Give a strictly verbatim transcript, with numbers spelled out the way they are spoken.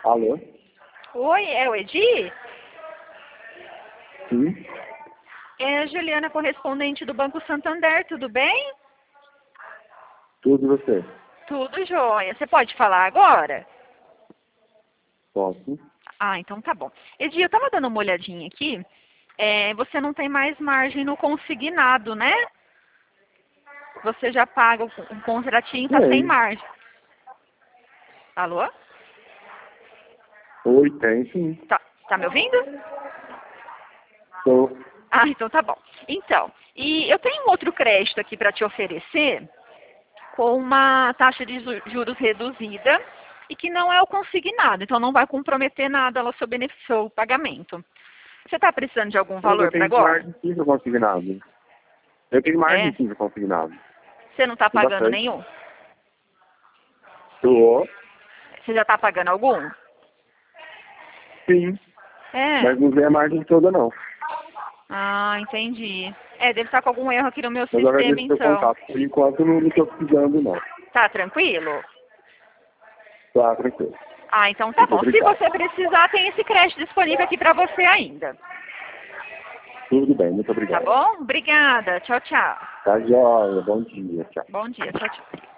Alô? Oi, é o Edi? Sim? É a Juliana, correspondente do Banco Santander, tudo bem? Tudo e você? Tudo jóia. Você pode falar agora? Posso? Ah, então tá bom. Edi, eu tava dando uma olhadinha aqui. É, você não tem mais margem no consignado, né? Você já paga o o contratinho, tá sem Tem. margem. Alô? Oi, tem sim. Tá, tá me ouvindo? Tô. Ah, então tá bom. Então, e eu tenho um outro crédito aqui para te oferecer com uma taxa de ju- juros reduzida e que não é o consignado, então não vai comprometer nada lá seu benefício, seu pagamento. Você está precisando de algum Mas eu valor para tenho agora? margem sim para consignado. Eu tenho É? margem sim para consignado. Você não está Tem pagando bastante. nenhum? Tô. Você já está pagando algum? Sim. É. Mas não vem a margem toda não. Ah, entendi. É, deve estar com algum erro aqui no meu Mas eu sistema, agradeço seu então. contato. Por enquanto não estou precisando não. Tá tranquilo? Tá, tranquilo. Ah, então tá Muito bom. Se obrigado. você precisar, tem esse crédito disponível aqui para você ainda. Tudo bem, muito Tá obrigado. bom? Obrigada. Tchau, tchau. Tá jóia. Bom dia. Tchau. Bom dia. Tchau, tchau.